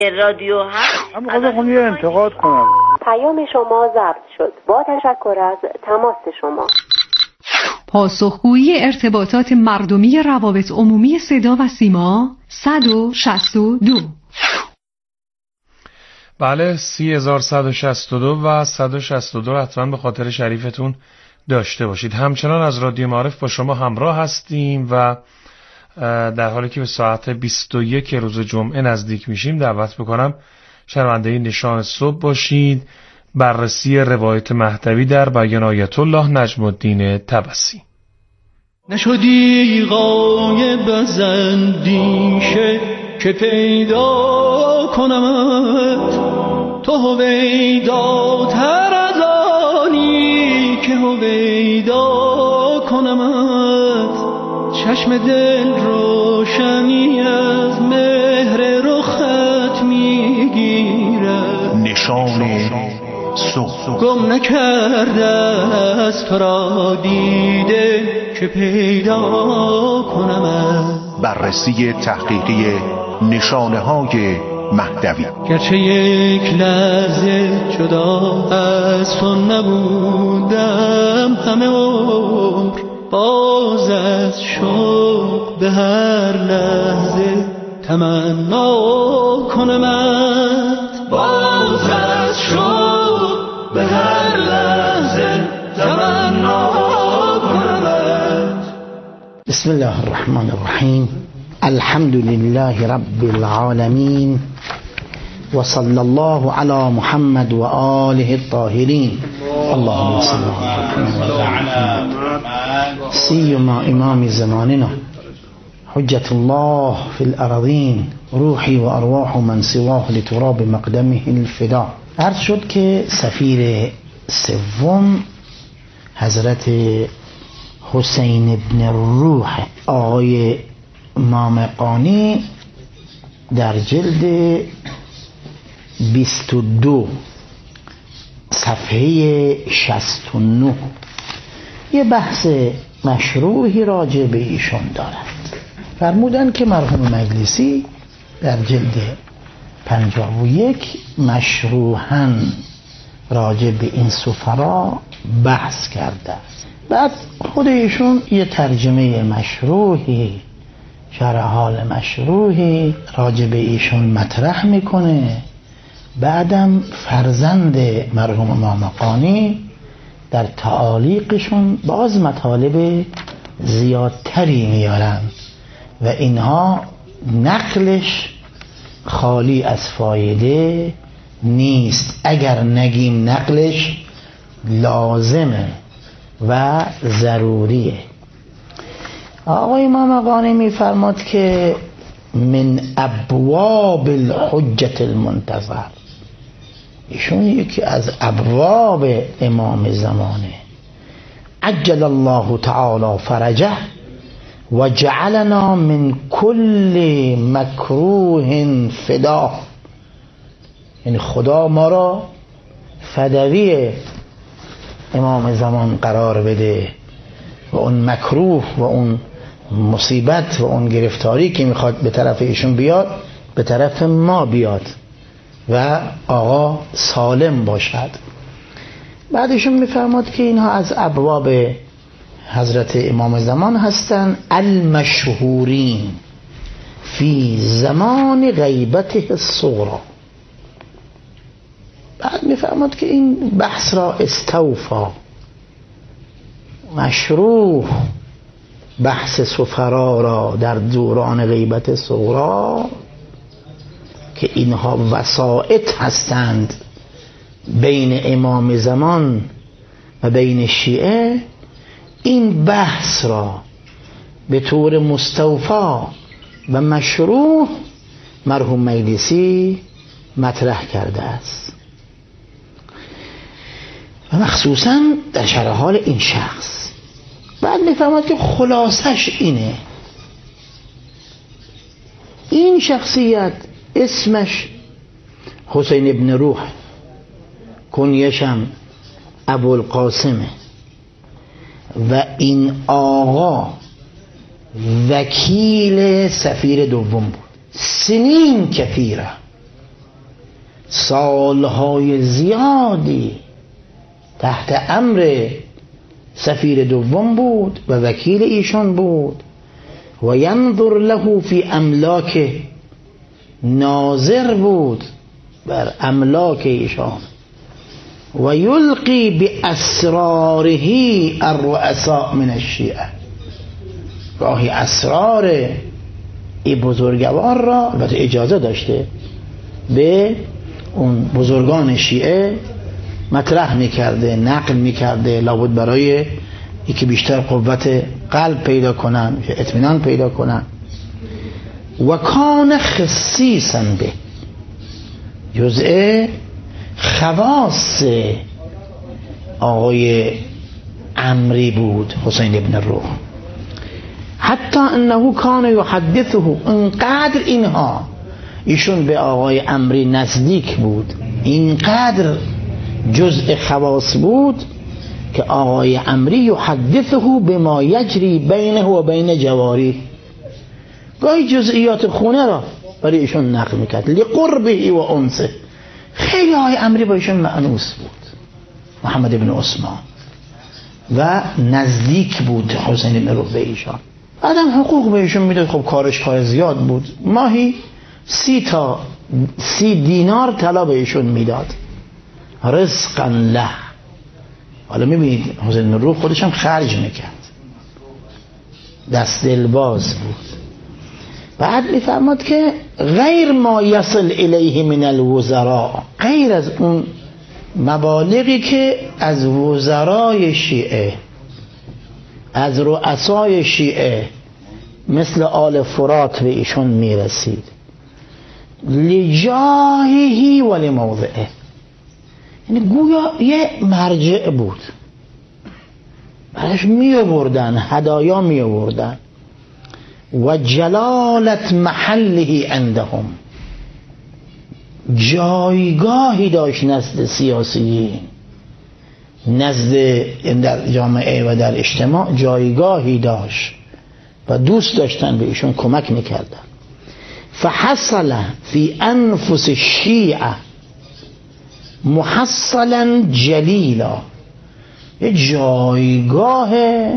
رادیو هست. من خواستم یه انتقاد کنم. پیام شما ضبط شد. با تشکر از تماس شما. پاسخگویی ارتباطات مردمی روابط عمومی صدا و سیما 162. بله 30162 و 162 حتما به خاطر شریفتون داشته باشید. همچنان از رادیو معارف با شما همراه هستیم و در حالی که به ساعت 21 روز جمعه نزدیک میشیم دعوت بکنم شنونده نشان صبح باشید. بررسی روایت مهدوی در بیان آیت الله نجم الدین طبسی. نشدی غایب از اندیشه که پیدا کنمت، تو هویداتر از آنی که هویدا کنمت. چشم دل روشنی از مهر رخت میگیرد، نشان صبح گم نکرده از تو را دیده که پیدا کنم. بررسی تحقیقی نشانه های مهدوی. گرچه یک لحظه جدا از تو نبودم، همه عمر باز از شوق به هر لحظه تمنا کنمت. باز از شوق به هر لحظه تمنا کنمت. بسم الله الرحمن الرحیم. الحمد لله رب العالمین و صلی الله علی محمد و آله الطاهرین. اللهم صل علی محمد سیما امام زماننا حجت الله فی الارضین روحی و ارواح من سواه لتراب مقدمه الفدا. عرض شد که سفیر سوم حضرت حسین ابن روح آقای مامقانی در جلد 22 صفحه 69 یه بحث مشروحی راجع به ایشون دارد. فرمودن که مرحوم مجلسی در جلد 51 مشروحاً راجع به این سفرا بحث کرده است. بعد خود ایشون یه ترجمه مشروحی، شرح حال مشروحی راجع به ایشون مطرح میکنه. بعدم فرزند مرحوم مامقانی در تعالیقشون باز مطالب زیادتری میارن و اینها نقلش خالی از فایده نیست، اگر نگیم نقلش لازمه و ضروریه. آقای مامقانی میفرماد که من ابواب الحجت المنتظر، ایشون یکی از ابواب امام زمانه. عجل الله تعالی فرجه و جعلنا من کل مکروه فدا. یعنی خدا ما را فدوی امام زمان قرار بده و اون مکروه و اون مصیبت و اون گرفتاری که میخواد به طرف ایشون بیاد به طرف ما بیاد و آقا سالم باشد. بعدشون میفرماد که اینها از ابواب حضرت امام زمان هستن. المشهورین فی زمان غیبته الصغرى. بعد میفرماد که این بحث را استوفا، مشروع بحث سفرا را در دوران غیبت صغرا که اینها وسائط هستند بین امام زمان و بین شیعه، این بحث را به طور مستوفا و مشروع مرحوم مجلسی مطرح کرده است و مخصوصا در شرح حال این شخص. بعد میفهمد که خلاصش اینه، این شخصیت اسمش حسین ابن روح، کنیشم ابوالقاسمه و این آقا وکیل سفیر دوم بود. سنین کثیره، سالهای زیادی تحت امر سفیر دوم بود و وکیل ایشان بود و ینظر له فی املاک، ناظر بود بر املاک ایشان و یلقی باسراره الرؤساء من الشیعه، گاهی اسرار این بزرگوار را البته اجازه داشته به اون بزرگان شیعه مطرح میکرده، نقل میکرده، لابد برای اینکه بیشتر قوت قلب پیدا کنن، اطمینان پیدا کنن. و کان خصیصا به، جزء خواص آقای عمری بود حسین ابن الروح. حتی انه کان یحدثه، اینقدر اینها ایشون به آقای عمری نزدیک بود، اینقدر جزء خواص بود که آقای عمری یحدثه بما یجری بینه و بین جواری، گاهی جزئیات خونه را برای ایشون نقل میکرد. لقربه و انسه، خیلی آقای عمری با ایشون مأنوس بود، محمد ابن عثمان، و نزدیک بود حسین ابن الروح به ایشان. بعدم حقوق به ایشون میداد. خب کارش کار زیاد بود، ماهی 30 دینار طلا به ایشون میداد، رزقا له. حالا میبینید حسین ابن الروح خودش هم خرج میکرد، دست دلباز بود. بعد میفرماد که غیر ما یصل الیه من الوزراء، غیر از اون مبالغی که از وزرای شیعه، از رؤسای شیعه مثل آل فرات به ایشون میرسید، لجاهی و لموضعه، یعنی گویا یه مرجع بود، برایش می آوردن هدایا، می آوردن. و جلالت محله عندهم، جایگاهی داشت نزد سیاسیین، نزد در جامعه و در اجتماع جایگاهی داشت و دوست داشتن به ایشون کمک میکردن. فحصل فی انفس الشیعه محصلا جلیلا، یه جایگاه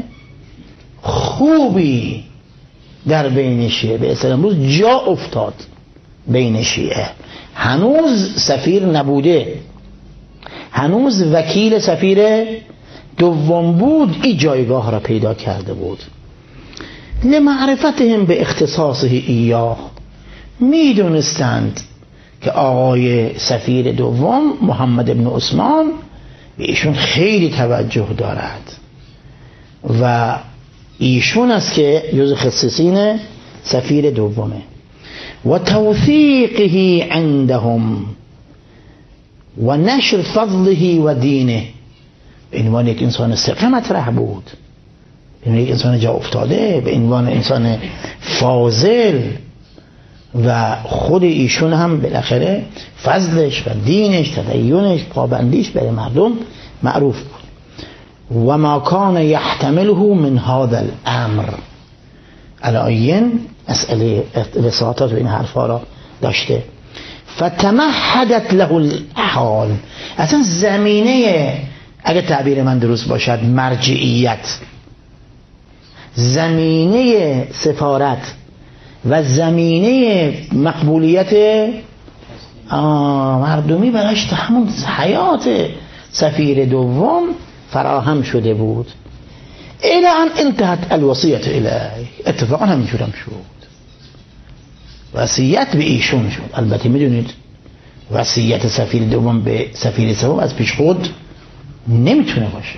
خوبی در بین شیعه به اصطلاح امروز جا افتاد بین شیعه. هنوز سفیر نبوده، هنوز وکیل سفیر دوم بود، این جایگاه را پیدا کرده بود. لمعرفتهم به اختصاصه ایاه، میدونستند که آقای سفیر دوم محمد ابن عثمان به ایشون خیلی توجه دارد و ایشون است که جز خصیصین سفیر دومه. و توثیقه عندهم و نشر فضله و دینه، به عنوان یک انسان ثقه مطرح بود، به عنوان یک انسان جا افتاده، به عنوان انسان فاضل، و خود ایشون هم بالاخره فضلش و دینش، تدینش، پابندیش برای مردم معروف بود. و ما کان یحتمله من هذا الامر، علایین مسئله رسالات و این حرفا را داشته. فتمهدت له الحال، اصلا زمینه، اگه تعبیر من درست باشد، مرجعیت، زمینه سفارت و زمینه مقبولیت مردمی براش همون حیات سفیر دوم فراهم شده بود. الى ان انتهت الوصیت الیه، اتفاقا همینجور هم شد، وصیت به ایشون شد. البته میدونید وصیت سفیر دوم به سفیر سوم از پیش خود نمیتونه باشه،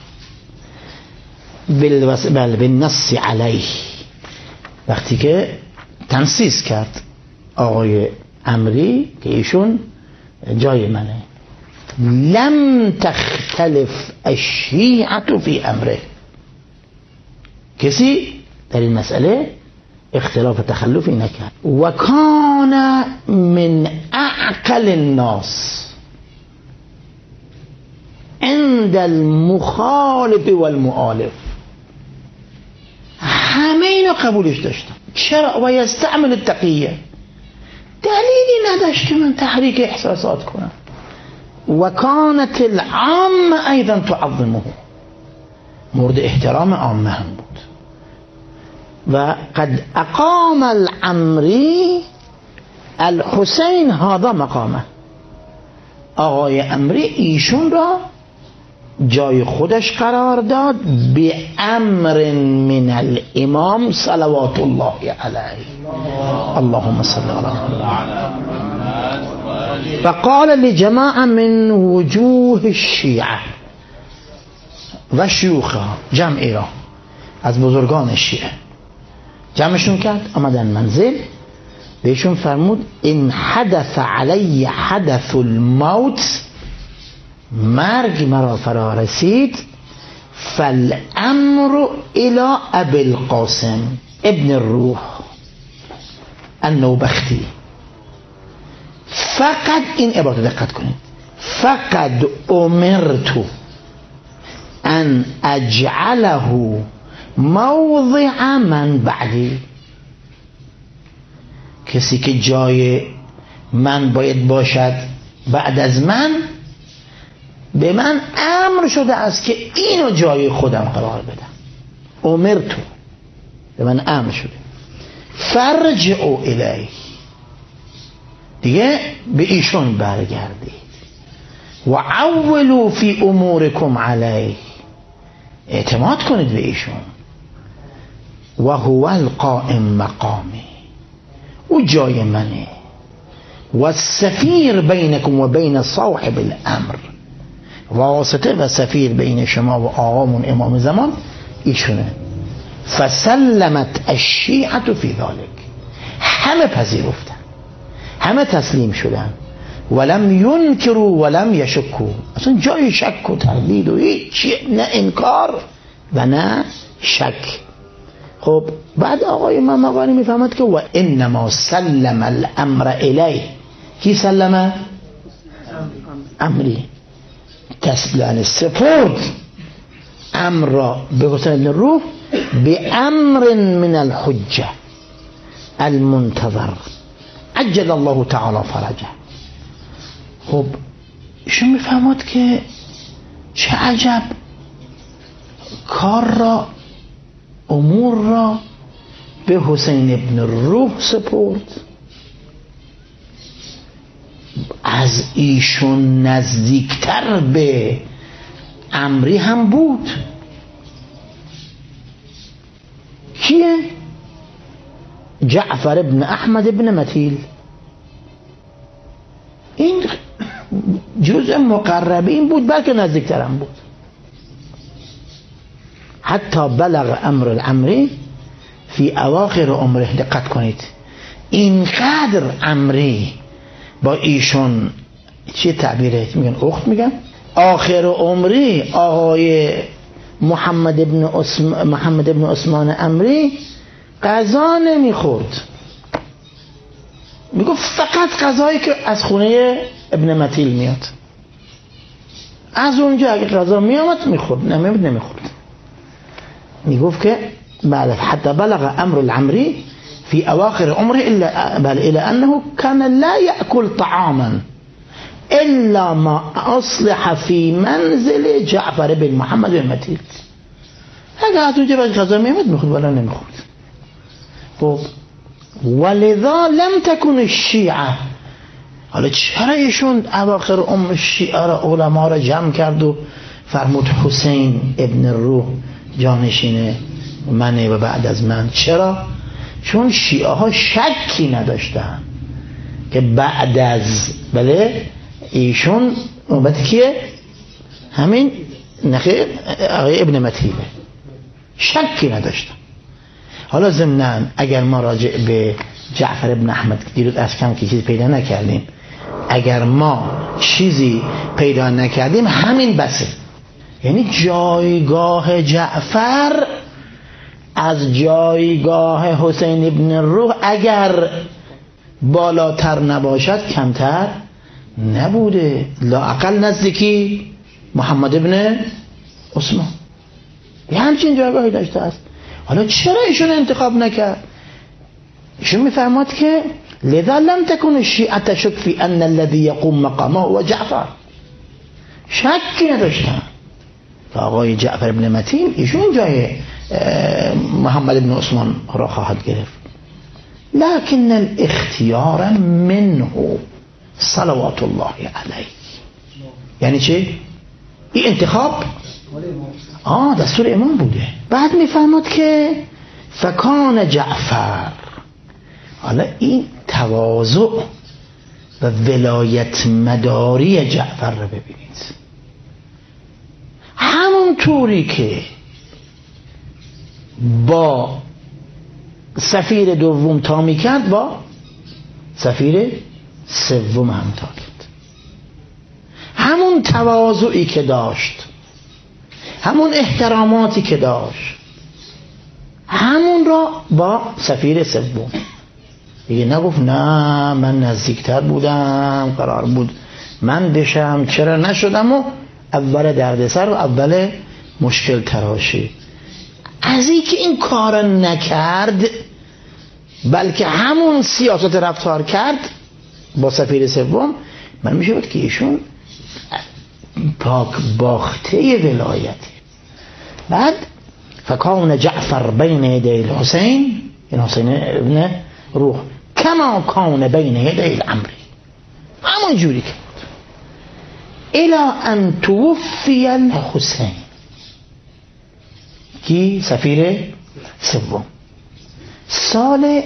بل بالنص علیه، وقتی که تنصیص کرد آقای عمری که ایشون جای منه. لم تختلف الشیعة فی امره، کسی در این مسئله اختلاف تخلفی نکرد. و کان من اعقل الناس عند المخالف والمؤالف، همه اینو قبولش داشتن. چرا؟ و یستعمل التقیه، دلیلی نداشت که من تحریک احساسات کنم. و کانت العامه ایضا تعظمه، مورد احترام عامه هم بود. و قد اقام العمری الحسین هذا مقامه، آقای عمری ایشون را جای خودش قرار داد به امر من الامام صلوات الله علیه. اللهم صل علی محمد. فقال لجماعه من وجوه الشیعه و شیوخها، جمعی را از بزرگان شیعه جمعشون کرد، آمدن منزل، بهشون فرمود این حدث علی حدث الموت، مرگ مرا فرا رسید، فالامر الى ابی القاسم ابن الروح النوبختی. فقط این عبارت دقت کنید، فقد امرت ان اجعله موضع من بعدی، کسی که جای من باید باشد بعد از من، به من امر شده است که اینو جای خودم قرار بدم. امرتو، به من امر شده. فرجعوا الیه، دیگه به ایشون برگردید. و عولوا فی امورکم علیه، اعتماد کنید به ایشون. و هو القائم مقامی، او جای منه. و السفیر بینکم و بین صاحب الامر، واسطه و سفیر بین شما و آقامون امام زمان ایشونه. فسلمت الشیعة فی ذلك، همه پذیرفتن، همه تسلیم شدن. ولم ینکروا ولم یشکوا، اصلا جای شک و تردید و هیچ، نه انکار و نه شک. خب بعد آقای امام مقانی میفهمد که و انما سلم الامر الیه، کی سلمه؟ امری، تسلیم سپرد امر را به حسین بن روح به امر من الحجه المنتظر عجل الله تعالی فرجه. خب ایشون میفهمد که چه عجب، کار را، امور را به حسین ابن روح سپرد. از ایشون نزدیکتر به عمری هم بود. کیه؟ جعفر ابن احمد ابن متیل. این جزء مقربین بود، بلکه نزدیکتر هم بود. حتی بلغ امر العمری فی اواخر عمره، دقت کنید، اینقدر عمری با ایشون چه تعبیره میگن، اخت میگن، آخر عمری آقای محمد ابن عثمان عمری غذا نمیخورد، میگفت فقط غذایی که از خونه ابن متیل میاد، از اونجا اگه غذا میامد میخورد، نمیخورد. میگفت که بله، حتی بلغ امر العمری في أواخر عمره إلى أنه كان لا يأكل طعاما إلا ما أصلح في منزل جعفر بن محمد بن متیل. اگه از اونجا باید غذا میامد میخورد ولی نمیخورد. خب ولذا لم تكن الشیعه، حالا چرا ایشون اواخر عمر شیعه را، علما را جمع کرد و فرمود حسین ابن روح جانشین منه و بعد از من؟ چرا؟ چون شیعه ها شکی نداشتن که بعد از بله ایشون نوبت کیه؟ همین نخیر آقای ابن متیله، شکی نداشتن. حالا ضمناً اگر ما راجع به جعفر ابن احمد دیروز از کم که چیزی پیدا نکردیم، اگر ما چیزی پیدا نکردیم همین بسه. یعنی جایگاه جعفر از جایگاه حسین ابن روح اگر بالاتر نباشد کمتر نبوده، لااقل نزدیکی محمد ابن عثمان یه همچین جایگاهی داشته است. حالا چرا ایشون انتخاب نکرد؟ ایشون میفهمد که لذا لم تكن الشیعه تشک فی ان الذي يقوم مقامه هو جعفر. شکی نداشتن که آقای جعفر ابن متین ایشون جای محمد ابن عثمان را خواهد گرفت. لكن الاختیار منه صلوات الله علیه. یعنی چه؟ این انتخاب دستور امام بوده. بعد میفهمد که فکان جعفر. حالا این تواضع و ولایت مداری جعفر رو ببینید. همون طوری که با سفیر دوم تا میکرد با سفیر سوم هم تا کرد. همون تواضعی که داشت، همون احتراماتی که داشت، همون را با سفیر سوم. دیگه نگفت نه من نزدیکتر بودم، قرار بود من بشم، چرا نشدم، و اول دردسر و اول مشکل تراشی. از این که این کار نکرد، بلکه همون سیاست رفتار کرد با سفیر سوم، من میشه بود که ایشون پاک باخته ولایت. بعد فکان جعفر بین یدی الحسین، این حسین ابن روح، کما کان بین یدی الامر، همون جوری که بود. الی ان توفی الحسین، کی سفیر سوم، سال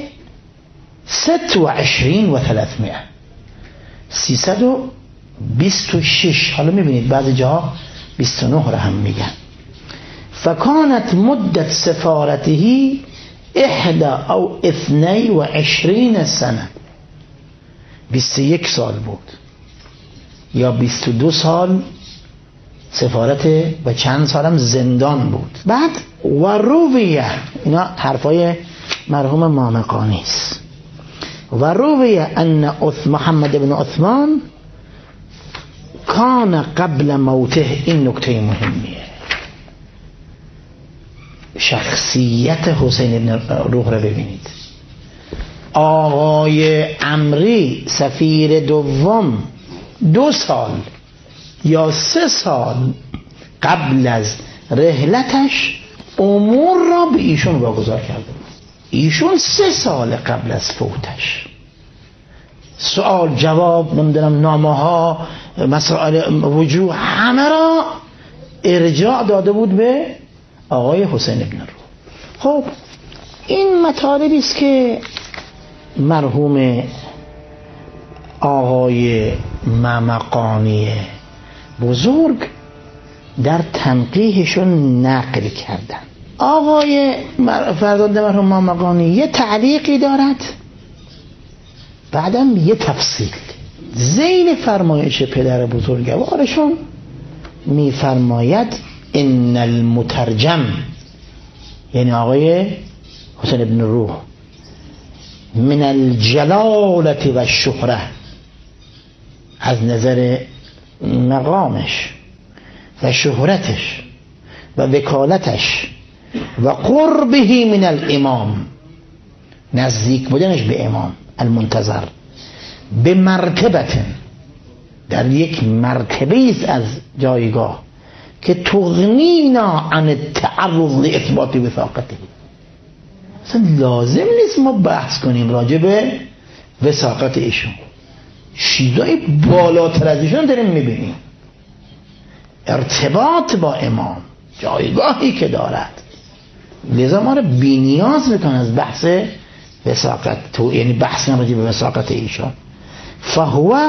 26 و 326. حالا میبینید بعضی جاها 29 را هم میگن. فکانت مدت سفارته 21 او 22 سنه، 21 سال بود یا 22 سال سفارت و چند سالم زندان بود. بعد و رویه، اینا حرفای مرحوم مامقانی است، و رویه ان محمد بن عثمان کان قبل موته. این نکته مهمیه. شخصیت حسین ابن روح رو ببینید. آقای عمری سفیر دوم 2 سال یا 3 سال قبل از رحلتش امور را به ایشون واگذار کرده بود. ایشون 3 سال قبل از فوتش سوال جواب، نمیدونم نامه ها، مسائل وجوه، همه را ارجاع داده بود به آقای حسین ابن روح. خب این مطالبی است که مرحوم آقای مامقانی بزرگ در تنقیحشون نقل کردن. آقای فرزند مرحوم مامقانی یه تعلیقی دارد، بعدم یه تفصیل. ذیل فرمایش پدر بزرگوارشون میفرماید ان المترجم، یعنی آقای حسین ابن روح، من الجلالة و الشهره، از نظر مقامش و شهرتش و وکالتش و قربه من الامام، نزدیک بودنش به امام المنتظر، به مرتبت، در یک مرتبه از جایگاه که تغنینا عن التعرض لاثبات وثاقته. اصلا لازم نیست ما بحث کنیم راجع به وثاقت ایشون، چیزای بالاتر از ایشون داریم میبینیم. ارتباط با امام، جایگاهی که دارد، لذا ما رو بی نیاز میکنه از بحث وثاقت، یعنی بحث راجع به وثاقت ایشون. فهو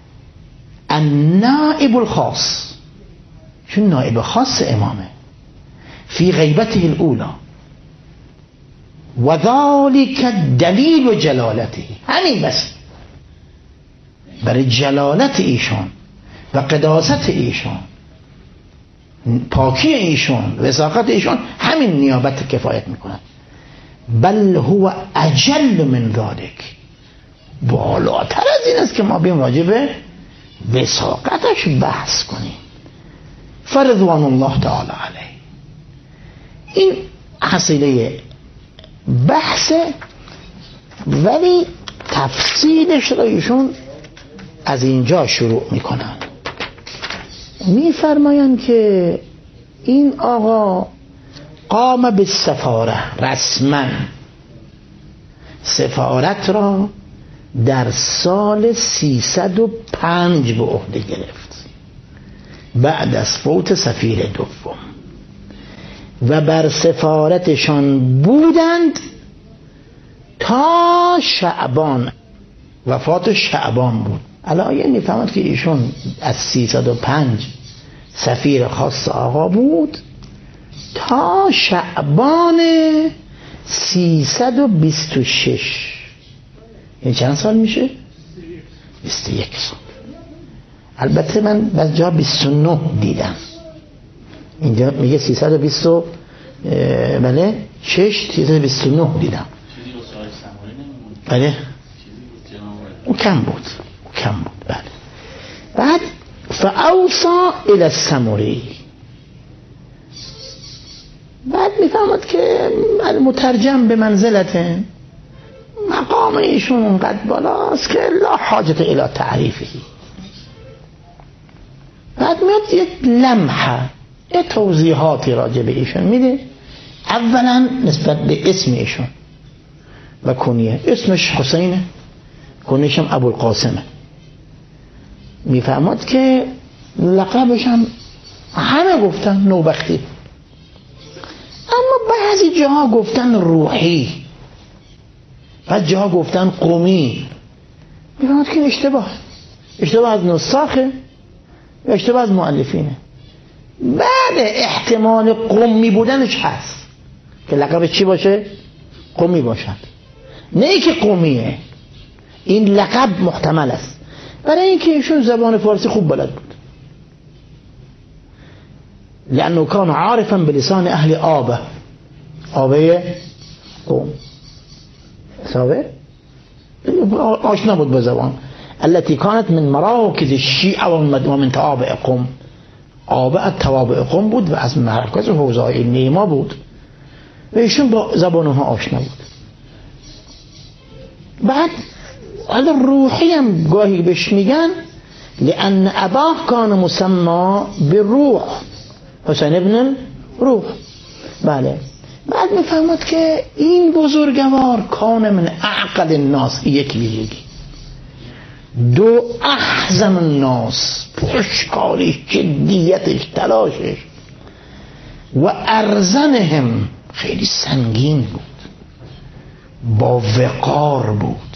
النائب الخاص، چون نائب خاص امامه، فی غیبته الاولی و ذالک دلیل جلالته، همین بس برای جلالت ایشون و قداست ایشون، پاکی ایشون، وثاقت ایشون، همین نیابت کفایت میکنه. بل هو اجل من ذالک، بالاتر از این است که ما بیم راجع به وثاقتش بحث کنیم. فرضوان الله تعالی علیه. این حصیله بحث، ولی تفصیلش را ایشون از اینجا شروع میکنن. میفرمایند که این آقا قام بالسفاره، رسما سفارت را در سال 305 به عهده گرفت بعد از فوت سفیر دوم و بر سفارتشان بودند تا شعبان. وفات شعبان بود. علایه میفهمد که ایشون از 305 سفیر خاص آقا بود تا شعبان 326. این چند سال میشه؟ 21 سال. البته من بعضی جا 29 دیدم، اینجا میگه 320 بله 329 دیدم. بله اون کم بود بله. بعد فاوصا الى السمری، بعد میفهمد که المترجم به منزلته، مقام ایشون اونقدر بالاست که لا حاجت الى تعریفی. بعد میاد یک لمحه یک توضیحاتی راجع به ایشون میده. اولا نسبت به اسم ایشون و کنیه، اسمش حسینه، کنیش هم ابوالقاسمه. میفهمد که لقبش هم همه گفتن نوبختی، اما بعضی جاها گفتن روحی، بعضی جاها گفتن قومی. میفهمد که اشتباه از نساخه، اشتباه از مؤلفینه. بعد احتمال قومی بودنش هست که لقبش چی باشه؟ قومی باشد، نه ای که قومیه. این لقب محتمل است برای اینکه ایشون زبان فارسی خوب بلد بود، لانه کان عارفا بلسان اهل آبه قوم، آشنا بود با زبان التي كانت من مراكز الشيعة ومن توابع قوم. آبه توابع قوم بود و از مرکز حوزه نیما بود و ایشون با زبان ها آشنا بود. بعد حالا روحی هم گاهی بهش میگن لأن اباه کان مسمى بالروح، حسین ابن روح. بله. بعد میفهمد که این بزرگوار کان من اعقل الناس، یک ویژگی. دو احزم الناس، پشکاریش، جدیتش، تلاشش. و ارزنهم، خیلی سنگین بود، با وقار بود،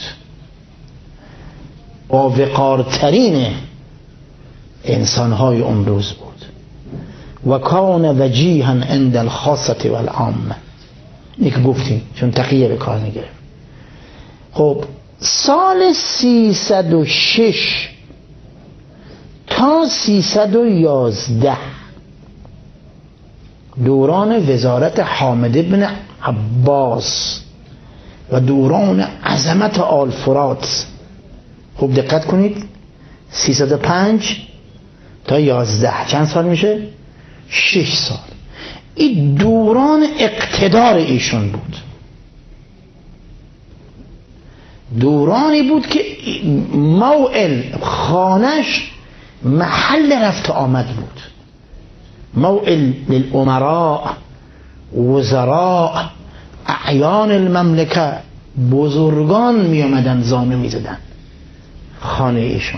با وقارترین انسانهای اون روز بود. و کان وجیها عند الخاصه والعامه، اینی که گفتیم چون تقیه به کار میگیره. خب سال 306 تا 311 دوران وزارت حامد بن عباس و دوران عظمت آل فرات. خوب دقت کنید، 305 تا 11 چند سال میشه؟ 6 سال. این دوران اقتدار ایشون بود، دورانی بود که موئل خانش محل رفت آمد بود. موئل للامراء، وزراء، اعیان المملکه، بزرگان می آمدن زانو می زدن خانه ایشون.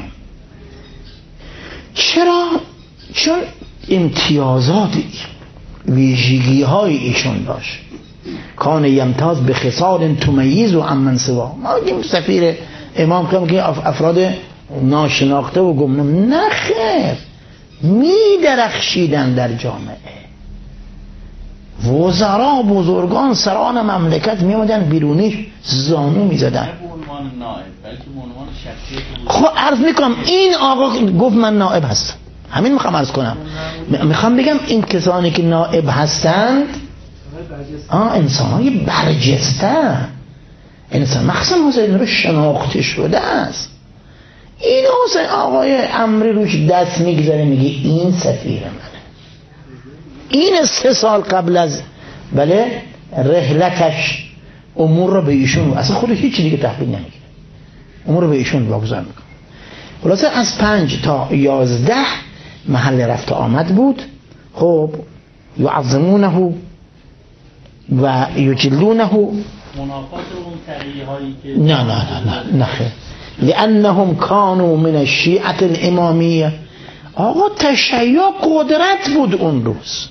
چرا؟ چون امتیازات ویژگی های ایشون داشت. کان یمتاز به خصال تمیز و عمن سوا. ما گیم سفیر امام کم که افراد ناشناخته و گمنام، نه خیر، می درخشیدن در جامعه. وزرا، بزرگان، سران مملکت می آمدن بیرونیش زانو می زدن. خب عرض میکنم این آقا گفت من نائب هستم، همین میخوام عرض کنم. میخوام بگم این کسانی که نائب هستند انسان‌های برجسته، انسان مخصوصا حسین رو شناخته شده است. این حسین آقای عمری روش دست میگذاره میگه این سفیر منه. این 3 سال قبل از رحلتش امور رو به ایشون، اصلا خودش هیچ دیگه تحویل نمیگیره، امور رو به ایشون واگذار میکنه. خلاصه از 5 تا 11 محل رفت آمد بود. خب یعظمونه و یجلونه. منافات اون تقیه هایی که نه لانهم كانوا من الشیعة الامامیه. آقا تشیع قدرت بود اون روز.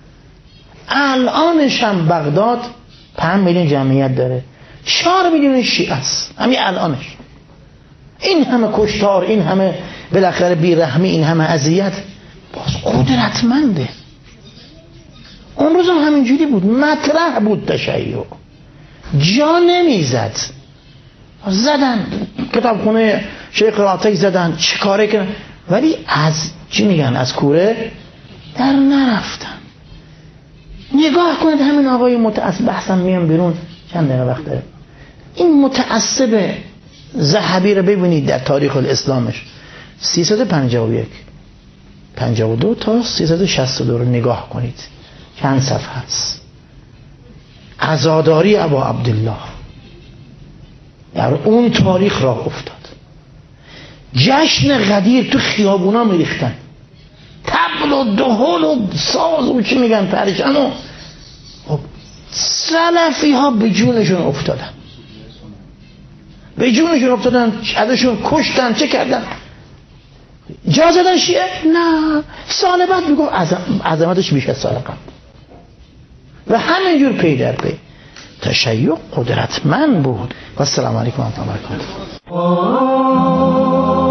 الانش هم بغداد 5 میلیون جمعیت داره، 4 میلیون شیعه است همین الانش. این همه کشتار، این همه بالاخره بیرحمی، این همه اذیت، باز قدرتمنده. اون روز هم همینجوری بود، مطرح بود تشیع، جا نمیزد. زدن کتابخونه شیخ راتک زدن، چه کاره کردن، ولی از چی میگن، از کوره در نرفتن. نگاه کنید همین آقای متعصب، بحثم میام بیرون چند دقیقه وقت داره، این متعصب ذهبی رو ببینید در تاریخ الاسلامش 351 52 تا 362 رو نگاه کنید، چند صفحه هست. عزاداری ابا عبدالله در اون تاریخ راه افتاد. جشن غدیر تو خیابونا میریختن، طبل و دهل و ساز و چی میگن پرچم و سلفی ها به جونشون افتادن، به جونشون افتادن، ازشون کشتن، چه کردن؟ جا زدن شیعه؟ نه. سال بعد میگو عظمتش بیش از سال قبل. و همینجور پی در پی تشیع قدرتمند بود. و السلام علیکم و رحمت الله و برکاته.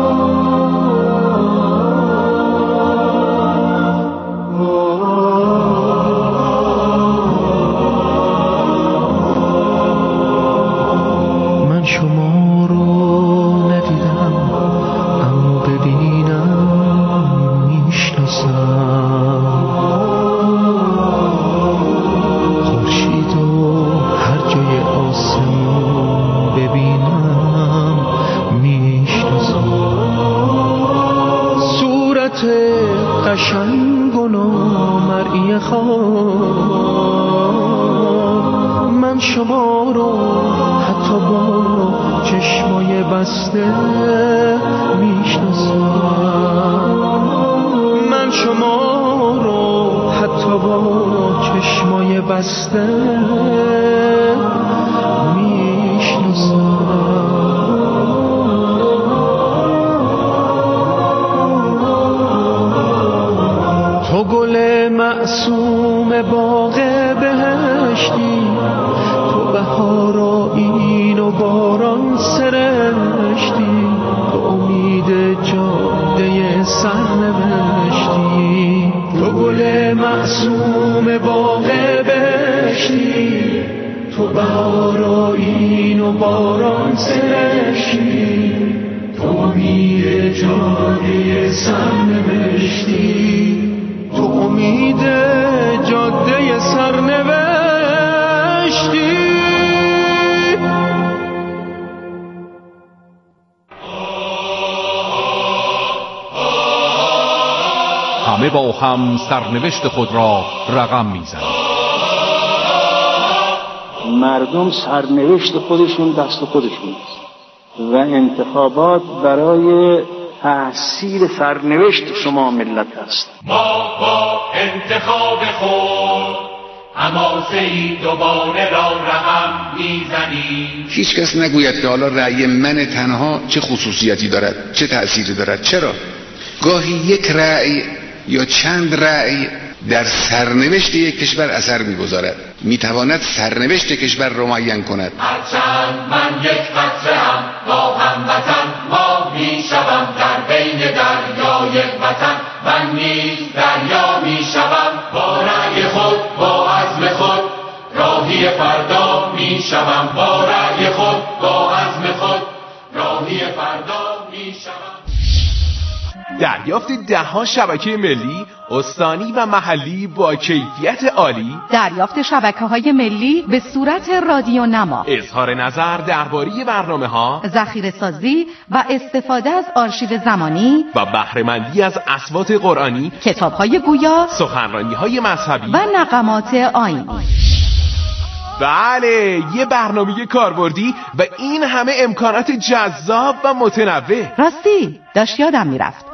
من شما رو حتی با چشمای بسته میشناسم، من شما رو حتی با چشمای بسته میشناسم. تو گل معصوم باغ بهشتی، تو بهار آیین و باران سرشتی، تو امید جاده سرنوشتی. تو گل معصوم باغ بهشتی، تو بهار آیین و باران سرشتی، تو امید جاده سرنوشتی، تو امید جاده سرنوشتی. همه با هم سرنوشت خود را رقم میزنند. مردم سرنوشت خودشون دست خودشون است و انتخابات برای تحصیل سرنوشت شما ملت است. ما با انتخاب خود حماسه‌ای دوباره را رقم میزنیم. هیچ کس نگوید که حالا رأی من تنها چه خصوصیتی دارد، چه تأثیری دارد. چرا؟ گاهی یک رأی یا چند رأی در سرنوشت یک کشور اثر می‌گذارد، میتواند سرنوشت کشور را معین کند. هرچند من یک قطره‌ام با هموطن ما میشوم در بین دریای وطن، من نیز دریا میشوم با رأی خود، با عزم خود راهی فردا میشوم، با رأی خود، با عزم خود راهی فردا میشوم. دریافت 10 شبکه ملی، استانی و محلی با کیفیت عالی، دریافت شبکه‌های ملی به صورت رادیو نما، اظهار نظر درباره برنامه‌ها، ذخیره سازی و استفاده از آرشیو زمانی و بهره‌مندی از اصوات قرآنی، کتاب‌های گویا، سخنرانی‌های مذهبی و نغمات آیینی. بله، یه برنامه کاربردی و این همه امکانات جذاب و متنوع. راستی داشت یادم میرفت